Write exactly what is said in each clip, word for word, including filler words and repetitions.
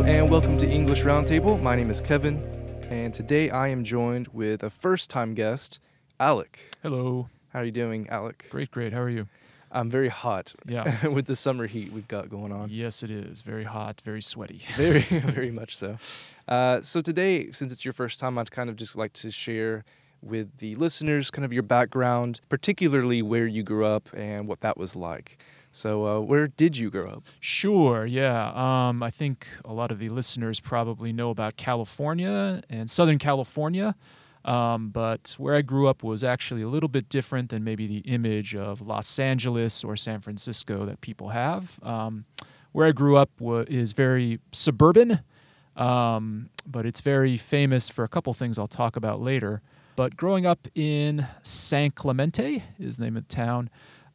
and welcome to English Roundtable. My name is Kevin, and today I am joined with a first-time guest, Alec. Hello. How are you doing, Alec? Great, great. How are you? I'm very hot. Yeah. With the summer heat we've got going on. Yes, it is. Very hot, very sweaty. Very, very much so. Uh, so today, since it's your first time, I'd kind of just like to share with the listeners kind of your background, particularly where you grew up and what that was like. So uh, where did you grow up? Sure, yeah. Um, I think a lot of the listeners probably know about California and Southern California. Um, but where I grew up was actually a little bit different than maybe the image of Los Angeles or San Francisco that people have. Um, where I grew up wa- is very suburban, um, but it's very famous for a couple things I'll talk about later. But growing up in San Clemente is the name of the town,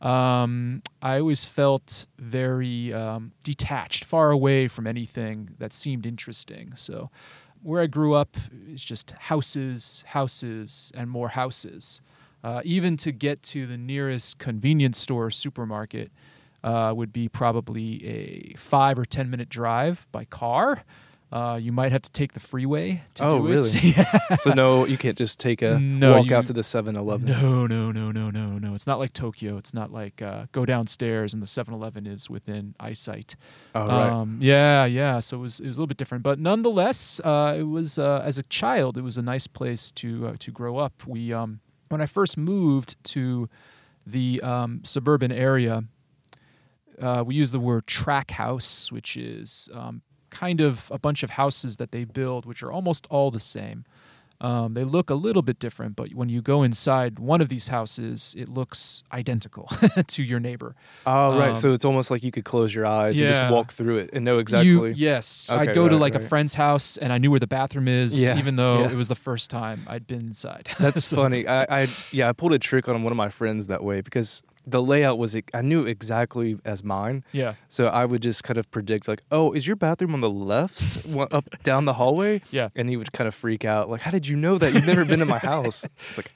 um, I always felt very um, detached, far away from anything that seemed interesting. So where I grew up is just houses, houses, and more houses. Uh, even to get to the nearest convenience store or supermarket uh, would be probably a five or ten minute drive by car. Uh, you might have to take the freeway to oh, do it. really? Yeah. So no, you can't just take a No, walk you- out to the seven eleven. No, no, no, no, no, no. It's not like Tokyo. It's not like uh, go downstairs and the seven eleven is within eyesight. Oh, right. Um, yeah, yeah. So it was it was a little bit different, but nonetheless, uh, it was uh, as a child, it was a nice place to uh, to grow up. We um, when I first moved to the um, suburban area, uh, we use the word track house, which is um, kind of a bunch of houses that they build, which are almost all the same. Um, they look a little bit different, but when you go inside one of these houses, it looks identical to your neighbor. Oh, right. Um, So it's almost like you could close your eyes and yeah. just walk through it and know exactly. You, yes. Okay, I'd go to right, like a right. friend's house and I knew where the bathroom is, Yeah, even though yeah. it was the first time I'd been inside. That's So- funny. I, I yeah, I pulled a trick on one of my friends that way because the layout was I knew exactly as mine. Yeah. So I would just kind of predict like, oh, is your bathroom on the left, one- up down the hallway? Yeah. And he would kind of freak out like, how did you know that? You've never been in my house. It's like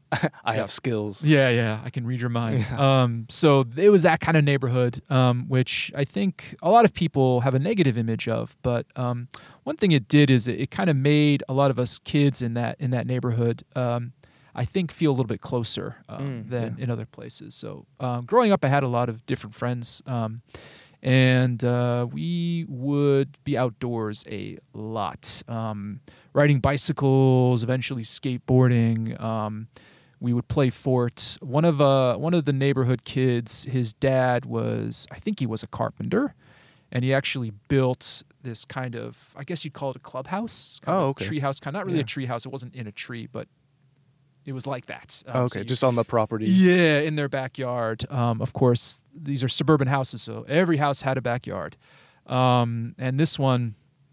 I Yeah. have skills. Yeah, yeah, I can read your mind. Um, so it was that kind of neighborhood, um, which I think a lot of people have a negative image of. But um, one thing it did is it, it kind of made a lot of us kids in that in that neighborhood, um, I think, feel a little bit closer um, Mm, than yeah. in other places. So um, growing up, I had a lot of different friends, um, and uh, we would be outdoors a lot, um, riding bicycles, eventually skateboarding. Um, we would play fort. One of uh, one of the neighborhood kids, his dad was, I think he was a carpenter, and he actually built this kind of, I guess you'd call it a clubhouse. Kind Oh, of okay. Tree house, kind of, not really Yeah. a tree house. It wasn't in a tree, but it was like that. Um, Oh, so okay, you- just on the property. yeah, in their backyard. Um, of course, these are suburban houses, so every house had a backyard. Um, and this one,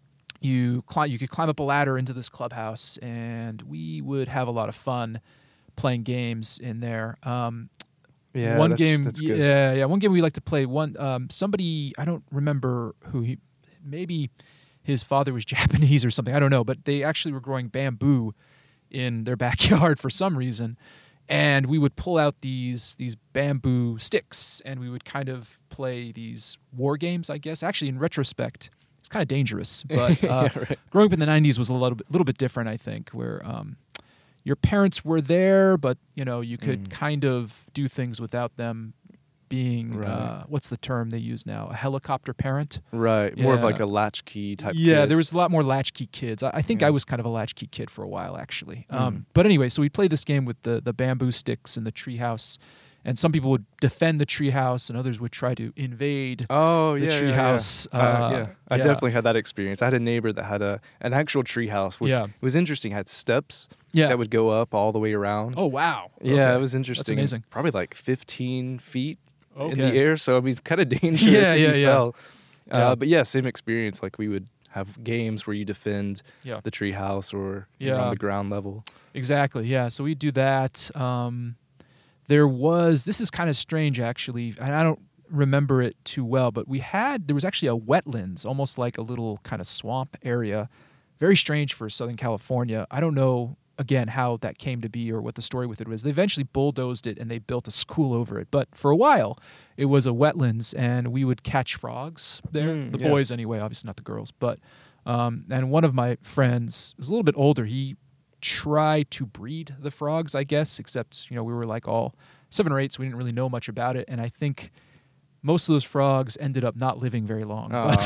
you climb, you could climb up a ladder into this clubhouse, and we would have a lot of fun playing games in there. Um, Yeah, one that's, game, that's good. yeah, yeah. One game we like to play. One, um, somebody, I don't remember who he, maybe his father was Japanese or something. I don't know, but they actually were growing bamboo in their backyard for some reason, and we would pull out these these bamboo sticks, and we would kind of play these war games. I guess actually, in retrospect, it's kind of dangerous, but uh, Yeah, right. growing up in the nineties was a little bit, little bit different. I think where um, your parents were there, but you know you could Mm. kind of do things without them being Right. uh, what's the term they use now? A helicopter parent. Right. More of Yeah. like a latchkey type Yeah, kid. there was a lot more latchkey kids. I, I think Yeah. I was kind of a latchkey kid for a while, actually. Mm. Um, but anyway, so we played this game with the the bamboo sticks in the treehouse, and some people would defend the treehouse, and others would try to invade. Oh, the yeah, tree yeah, house, Yeah. uh, Uh, yeah, I yeah. definitely had that experience. I had a neighbor that had a an actual tree house. With, Yeah. It was interesting. It had steps Yeah. that would go up all the way around. Oh wow. yeah, Okay. it was interesting. That's amazing. Probably like fifteen feet in Okay. the air. So, I mean, it's kind of dangerous Yeah, if yeah, you yeah. fell. Yeah. Uh, but yeah, same experience. Like we would have games where you defend Yeah. the tree house or you're Yeah. on the ground level. Exactly. Yeah. So we do that. Um, there was. This is kind of strange, actually, and I don't remember it too well. But we had. There was actually a wetlands, almost like a little kind of swamp area. Very strange for Southern California. I don't know. Again, how that came to be or what the story with it was. They eventually bulldozed it and they built a school over it. But for a while, it was a wetlands, and we would catch frogs there. Mm, the yeah. boys, anyway, obviously not the girls. But Um, and one of my friends was a little bit older. He tried to breed the frogs, I guess, except, you know, we were like all seven or eight, so we didn't really know much about it. And I think most of those frogs ended up not living very long. Oh, but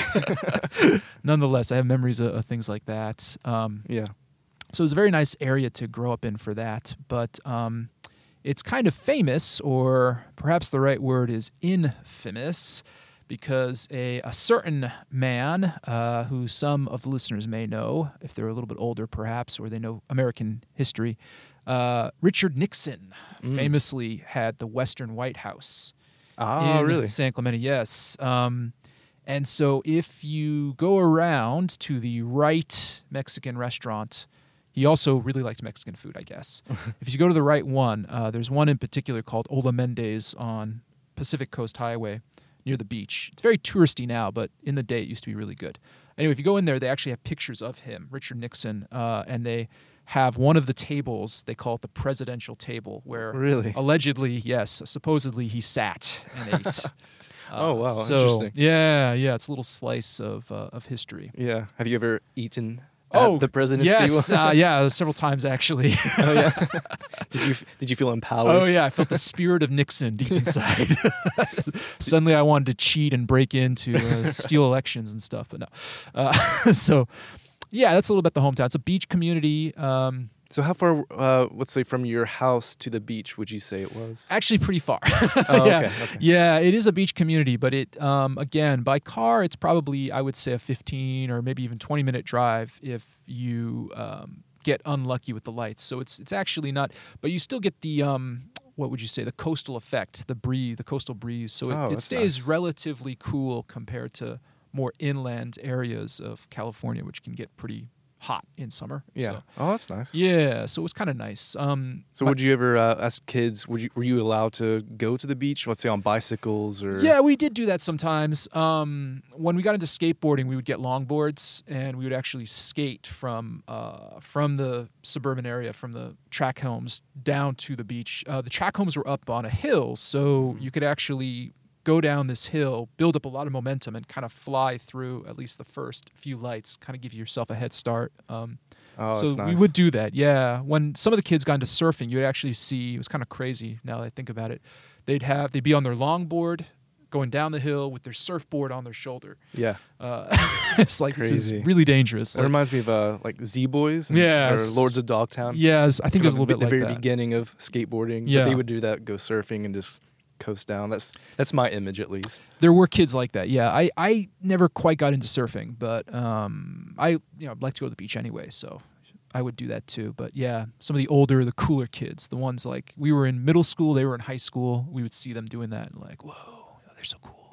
okay. nonetheless, I have memories of, of things like that. Um, Yeah. so it was a very nice area to grow up in for that. But um, it's kind of famous, or perhaps the right word is infamous, because a, a certain man, uh, who some of the listeners may know, if they're a little bit older perhaps, or they know American history, uh, Richard Nixon Mm. famously had the Western White House Oh, in really? San Clemente, yes. Um, and so if you go around to the right Mexican restaurant, he also really liked Mexican food, I guess. If you go to the right one, uh, there's one in particular called Ola Mendez on Pacific Coast Highway near the beach. It's very touristy now, but in the day it used to be really good. Anyway, if you go in there, they actually have pictures of him, Richard Nixon, uh, and they have one of the tables, they call it the presidential table, where Really? allegedly, yes, supposedly he sat and ate. Oh, wow, so, interesting. Yeah, yeah, it's a little slice of uh, of history. Yeah. Have you ever eaten at Oh, the president's yes, table? uh, yeah, several times actually. Oh, yeah. Did you did you feel empowered? Oh yeah, I felt the spirit of Nixon deep inside. Suddenly, I wanted to cheat and break into uh, steal elections and stuff, but no. Uh, so, yeah, that's a little bit the hometown. It's a beach community. Um, So how far, uh, let's say, from your house to the beach would you say it was? actually, pretty far. Oh, yeah. okay, okay. Yeah, it is a beach community, but it um, again by car, it's probably I would say a fifteen or maybe even twenty minute drive if you um, get unlucky with the lights. So it's it's actually not, but you still get the um, what would you say, the coastal effect, the breeze, the coastal breeze. So it, Oh, it that's stays nice. relatively cool compared to more inland areas of California, which can get pretty hot in summer. Yeah. So, Oh, that's nice. yeah. So it was kind of nice. Um, So my- would you ever, uh, as kids, would you were you allowed to go to the beach? Let's say on bicycles or? Yeah, we did do that sometimes. Um, when we got into skateboarding, we would get longboards and we would actually skate from uh, from the suburban area, from the track homes down to the beach. Uh, the track homes were up on a hill, so you could actually go down this hill, build up a lot of momentum, and kind of fly through at least the first few lights, kind of give yourself a head start. Um, Oh, so that's nice. we would do that, yeah. When some of the kids got into surfing, you'd actually see, it was kind of crazy now that I think about it. They'd have, they'd be on their longboard going down the hill with their surfboard on their shoulder. Yeah. Uh, it's like, this Crazy. is really dangerous. That Like, reminds me of uh, like Z Boys. and- Yes. Or Lords of Dogtown. yes, I think it was a Kind little of bit the like very that. beginning of skateboarding. Yeah. But they would do that, go surfing and just coast down. That's that's my image at least. There were kids like that, yeah. I, I never quite got into surfing, but um, I you know I'd like to go to the beach anyway, so I would do that too. But yeah, some of the older, the cooler kids, the ones like we were in middle school, they were in high school, we would see them doing that and like, whoa, they're so cool.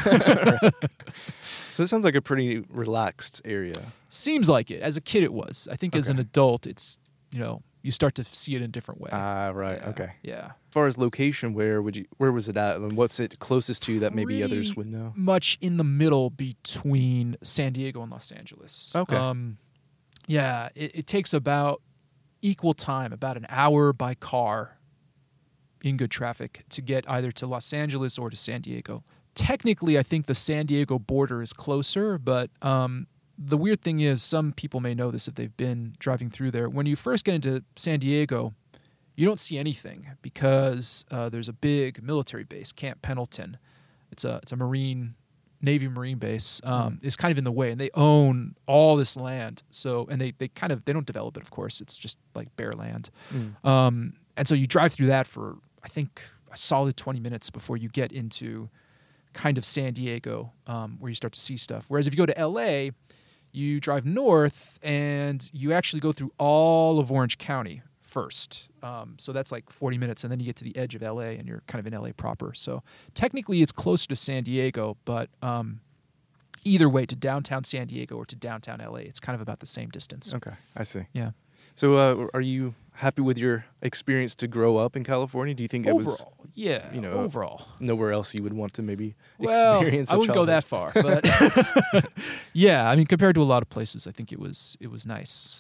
So it sounds like a pretty relaxed area. Seems like it. As a kid, it was. I think as an Okay. adult, it's, you know, you start to see it in a different way. Ah, right. Yeah, Okay. Yeah. As far as location, where would you? Where was it at? And what's it closest to that maybe others Pretty would know? Much in the middle between San Diego and Los Angeles. Okay. Um, yeah, it, it takes about equal time, about an hour by car in good traffic to get either to Los Angeles or to San Diego. Technically, I think the San Diego border is closer, but um, the weird thing is some people may know this if they've been driving through there. When you first get into San Diego, you don't see anything because uh, there's a big military base, Camp Pendleton. It's a it's a Marine Navy Marine base. Um, Mm. It's kind of in the way, and they own all this land. So, and they they kind of they don't develop it, of course. It's just like bare land. Mm. Um, and so you drive through that for I think a solid twenty minutes before you get into kind of San Diego, um, where you start to see stuff. Whereas if you go to L A, you drive north and you actually go through all of Orange County first. Um, so that's like forty minutes, and then you get to the edge of L A and you're kind of in L A proper. So technically it's closer to San Diego, but um, either way, to downtown San Diego or to downtown L A, it's kind of about the same distance. Okay, I see. Yeah. So, uh, are you happy with your experience to grow up in California? Do you think it was Overall, yeah, you know, overall. nowhere else you would want to maybe Well, experience? I a wouldn't go that childhood? far, but yeah, I mean, compared to a lot of places, I think it was it was nice.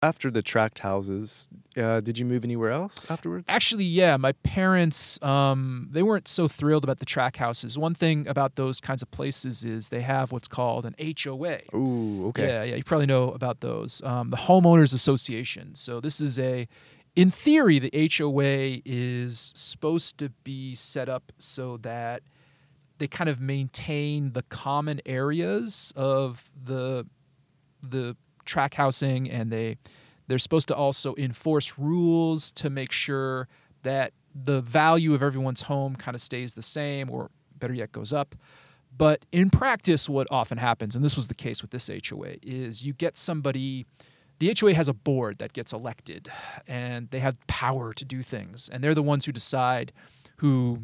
after the tract houses, uh, did you move anywhere else afterwards? Actually, yeah, my parents, um, they weren't so thrilled about the track houses. One thing about those kinds of places is they have what's called an H O A. Ooh, okay. Yeah, yeah, you probably know about those. Um, the Homeowners Association. So this is a, in theory, the H O A is supposed to be set up so that they kind of maintain the common areas of the the track housing, and they they're supposed to also enforce rules to make sure that the value of everyone's home kind of stays the same, or better yet, goes up. But in practice, what often happens, and this was the case with this H O A, is you get somebody. The H O A has a board that gets elected, and they have power to do things, and they're the ones who decide who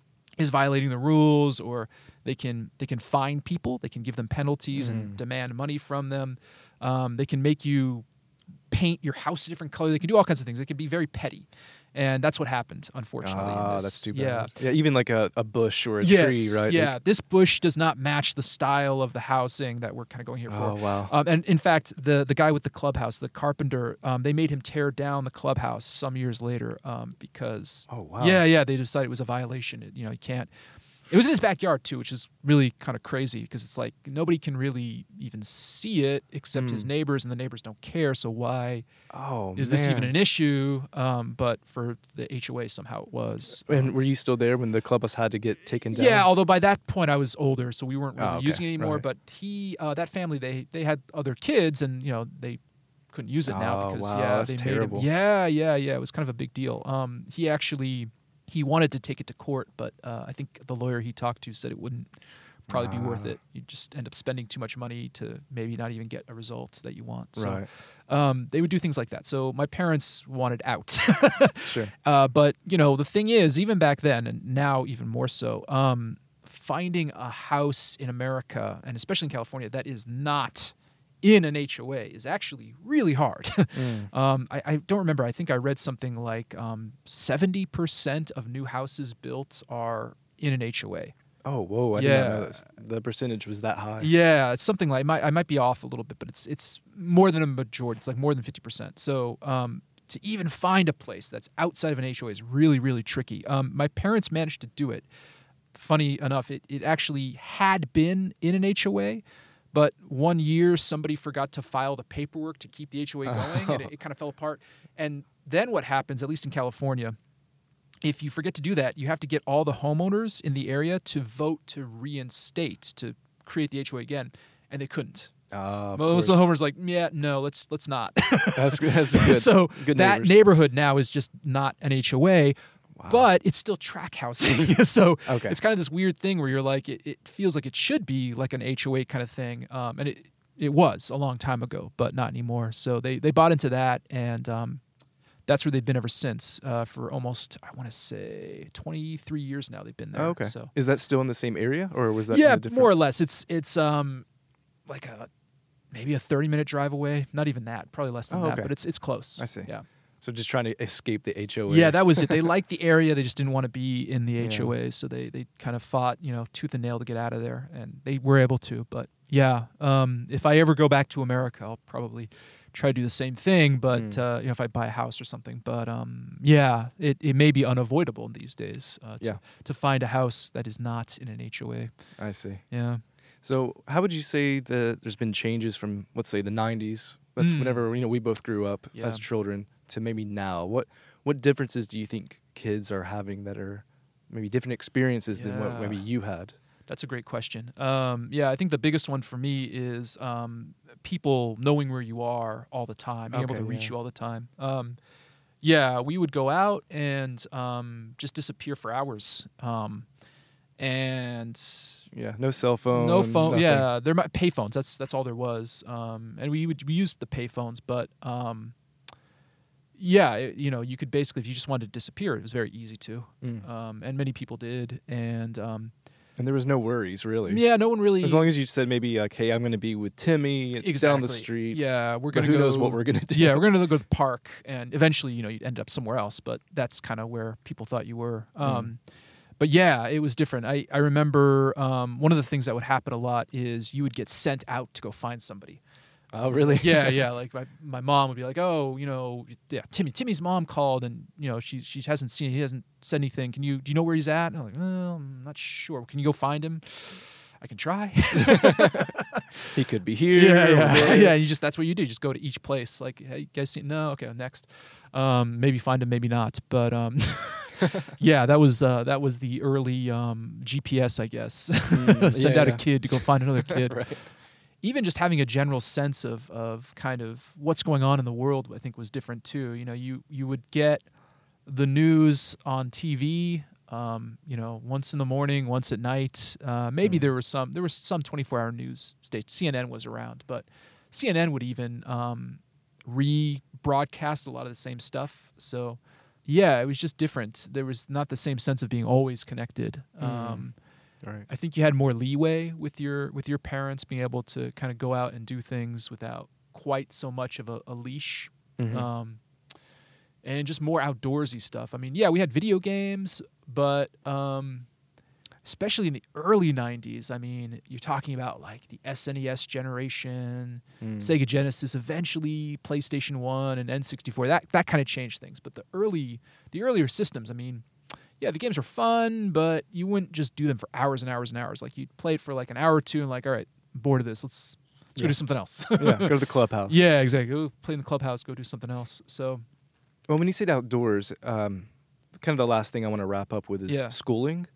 is violating the rules, or they can they can fine people, they can give them penalties Mm. and demand money from them. Um, they can make you paint your house a different color. They can do all kinds of things. They can be very petty, and that's what happened, unfortunately. in Ah, this. that's too Yeah. bad. Yeah, even like a, a bush or a Yes, tree, right? Yeah, Like- this bush does not match the style of the housing that we're kind of going here for. oh, wow. Um, and in fact, the the guy with the clubhouse, the carpenter, um, they made him tear down the clubhouse some years later um, because Oh, wow. yeah, yeah, they decided it was a violation. It, you know, you can't. It was in his backyard too, which is really kind of crazy because it's like nobody can really even see it except his Mm. neighbors, and the neighbors don't care. So why Oh, is this even man. an issue? Um, but for the H O A, somehow it was. And Um, were you still there when the clubhouse had to get taken down? yeah, although by that point I was older, so we weren't really Oh, okay, using it anymore. right. But he, uh, that family, they they had other kids, and you know they couldn't use it now Oh, because wow, yeah, that's they terrible. made him. Yeah, yeah, yeah. It was kind of a big deal. Um, he actually he wanted to take it to court, but uh, I think the lawyer he talked to said it wouldn't probably be worth Ah. it. You just end up spending too much money to maybe not even get a result that you want. So, Right. um, they would do things like that. So my parents wanted out. Sure. Uh, but you know, the thing is, even back then, and now even more so, um, finding a house in America, and especially in California, that is not in an H O A is actually really hard. Mm. um, I, I don't remember. I think I read something like um, seventy percent of new houses built are in an H O A. Oh, whoa. I did Yeah. not know that's, the percentage was that high. Yeah, it's something like, I might, I might be off a little bit, but it's it's more than a majority. It's like more than fifty percent. So um, to even find a place that's outside of an H O A is really, really tricky. Um, my parents managed to do it. Funny enough, it, it actually had been in an H O A, but one year somebody forgot to file the paperwork to keep the H O A going, and it, it kind of fell apart. And then what happens, at least in California, if you forget to do that, you have to get all the homeowners in the area to vote to reinstate, to create the H O A again, and they couldn't. Ah, of Most of course. the homeowners are like, yeah, no, let's let's not. That's good. That's good. so Good that neighbors. neighborhood now is just not an H O A, Wow. but it's still track housing. so Okay. it's kind of this weird thing where you're like, it, it feels like it should be like an H O A kind of thing, um, and it it was a long time ago, but not anymore. So they they bought into that, and um, that's where they've been ever since. Uh, for almost, I want to say, twenty-three years now. They've been there. Oh, okay. So Is that still in the same area, or was that in yeah, a different? more or less. It's it's um like a maybe a thirty minute drive away. Not even that. Probably less than Oh, that. okay. But it's it's close. I see. Yeah. So just trying to escape the H O A. Yeah, that was it. They liked the area. They just didn't want to be in the Yeah. H O A, so they they kind of fought, you know, tooth and nail to get out of there, and they were able to. But yeah, um, if I ever go back to America, I'll probably try to do the same thing. But Mm. uh, you know, if I buy a house or something. But um, yeah, it, it may be unavoidable these days uh, to Yeah. to find a house that is not in an H O A. I see. Yeah. So how would you say that there's been changes from, let's say, the nineties? That's Mm. whenever you know we both grew up Yeah. as children to maybe now. What what differences do you think kids are having that are maybe different experiences than what maybe Yeah. you had? That's a great question. Um, yeah, I think the biggest one for me is um, people knowing where you are all the time, being able Okay, to reach yeah. you all the time. Um, yeah, we would go out and um, just disappear for hours. Um, and Yeah, no cell phone. no phone. nothing. Yeah, there might pay phones. That's that's all there was. Um, and we would we used the pay phones, but um, yeah, it- you know, you could basically, if you just wanted to disappear, it was very easy to. Mm. Um, and many people did. And um, And there was no worries really. yeah, no one really. As long as you said maybe like, hey, I'm going to be with Timmy exactly. down the street. Yeah, we're But gonna who go. knows what we're gonna do? Yeah, we're gonna go to the park, and eventually, you know, you end up somewhere else. But that's kind of where people thought you were. Mm. Um, But yeah, it was different. I I remember um, one of the things that would happen a lot is you would get sent out to go find somebody. Oh, really? Yeah, yeah. Like my, my mom would be like, "Oh, you know, yeah, Timmy, Timmy's mom called, and you know, she she hasn't seen, he hasn't said anything. Can you do you know where he's at?" And I'm like, "Well, I'm not sure. Can you go find him?" I can try. He could be here. Yeah, yeah, or yeah. You just that's what you do. Just go to each place. Like, hey, you guys see? No, okay, next. Um, maybe find him, maybe not. But um, yeah, that was uh, that was the early um, G P S, I guess. Mm, Send yeah, out yeah. a kid to go find another kid. Right. Even just having a general sense of of kind of what's going on in the world, I think was different too. You know, you you would get the news on T V, um, you know, once in the morning, once at night. Uh, maybe Mm. there was some there was some twenty-four hour news station. C N N was around, but C N N would even um, rebroadcast a lot of the same stuff. So yeah, it was just different. There was not the same sense of being always connected. Mm. Um, Right. I think you had more leeway with your with your parents being able to kind of go out and do things without quite so much of a, a leash, Mhm. um, and just more outdoorsy stuff. I mean, yeah, we had video games, but um, especially in the early nineties, I mean, you're talking about like the S N E S generation, Mm. Sega Genesis, eventually PlayStation One and N sixty-four. That that kind of changed things. But the early the earlier systems, I mean. Yeah, the games were fun, but you wouldn't just do them for hours and hours and hours. Like you'd play it for like an hour or two and like, all right, I'm bored of this. Let's let's Yeah. go do something else. Yeah, go to the clubhouse. Yeah, exactly. Go play in the clubhouse, go do something else. So Well, when you said outdoors, um, kind of the last thing I want to wrap up with is Yeah. schooling.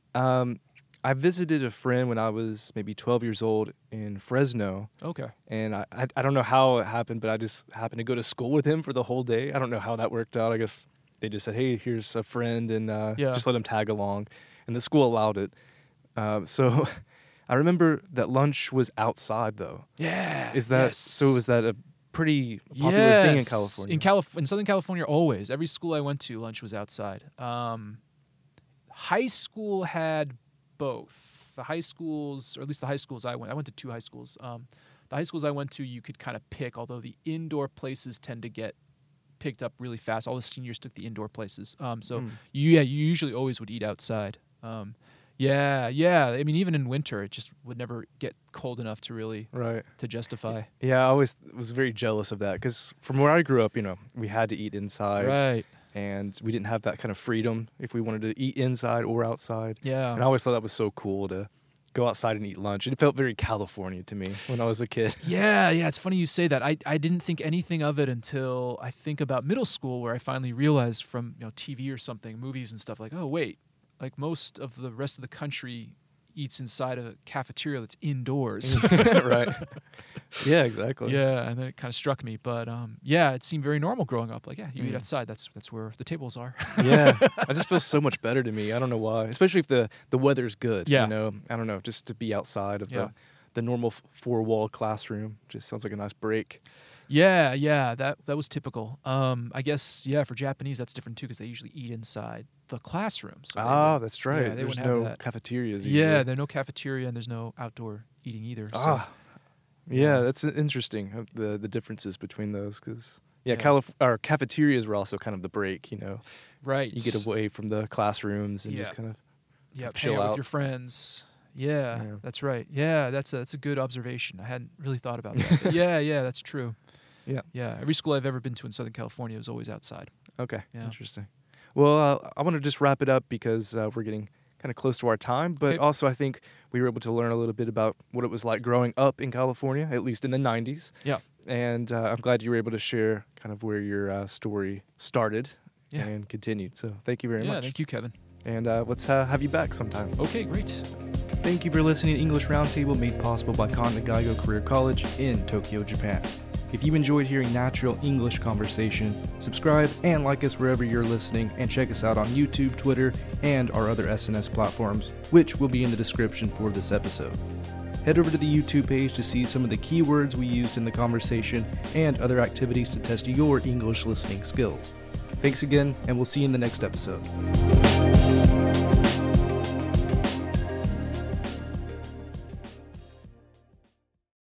Um, I visited a friend when I was maybe twelve years old in Fresno, okay. and I, I I don't know how it happened, but I just happened to go to school with him for the whole day. I don't know how that worked out. I guess they just said, "Hey, here's a friend," and uh, Yeah. just let him tag along, and the school allowed it. Uh, so I remember that lunch was outside, though. Yeah. Is that yes. so? Was that a pretty popular thing in Yes. California? In Calif- in Southern California, always. Every school I went to, lunch was outside. Um, high school had both. The high schools, or at least the high schools I went, I went to two high schools. Um, the high schools I went to, you could kind of pick, although the indoor places tend to get picked up really fast. All the seniors took the indoor places. Um, so Mm. you, yeah, you usually always would eat outside. Um, yeah, yeah. I mean, even in winter, it just would never get cold enough to really Right. to justify. Yeah, I always was very jealous of that because from where I grew up, you know, we had to eat inside, Right. and we didn't have that kind of freedom if we wanted to eat inside or outside. Yeah. And I always thought that was so cool to go outside and eat lunch. It felt very California to me when I was a kid. Yeah, yeah, it's funny you say that. I, I didn't think anything of it until I think about middle school, where I finally realized from you know T V or something, movies and stuff, like, oh wait, like most of the rest of the country eats inside a cafeteria that's indoors. Right. Yeah, exactly. Yeah, and then it kind of struck me, but um, yeah, it seemed very normal growing up. Like, yeah, you eat Mm. outside. That's that's where the tables are. Yeah. I just feel so much better to me. I don't know why. Especially if the, the weather's good. Yeah. You know, I don't know, just to be outside of Yeah. the, the normal f- four-wall classroom just sounds like a nice break. Yeah, yeah, that that was typical. Um, I guess yeah, for Japanese that's different too because they usually eat inside the classroom. So they Ah, would- that's right. yeah, they There's wouldn't have no that. cafeterias. Yeah, usually. there's no cafeteria and there's no outdoor eating either. So. Ah, yeah, Yeah. that's interesting. uh, The the differences between those, because yeah, Yeah. Calif- or cafeterias were also kind of the break. You know, Right. you get away from the classrooms and just Yeah. kind of Yeah, chill hang out out. with your friends. Yeah, Yeah. that's right. Yeah, that's a, that's a good observation. I hadn't really thought about that. But yeah, yeah, that's true. Yeah. Yeah, every school I've ever been to in Southern California was always outside. okay, Yeah. interesting. Well, uh, I want to just wrap it up because uh, we're getting kind of close to our time, but Okay. also I think we were able to learn a little bit about what it was like growing up in California, at least in the nineties. Yeah. And uh, I'm glad you were able to share kind of where your uh, story started Yeah. and continued. So thank you very yeah, much. thank you, Kevin. And uh, let's uh, have you back sometime. Okay, great. Thank you for listening to English Roundtable, made possible by Kanta Gaigo Career College in Tokyo, Japan. If you enjoyed hearing natural English conversation, subscribe and like us wherever you're listening, and check us out on YouTube, Twitter, and our other S N S platforms, which will be in the description for this episode. Head over to the YouTube page to see some of the keywords we used in the conversation and other activities to test your English listening skills. Thanks again, and we'll see you in the next episode.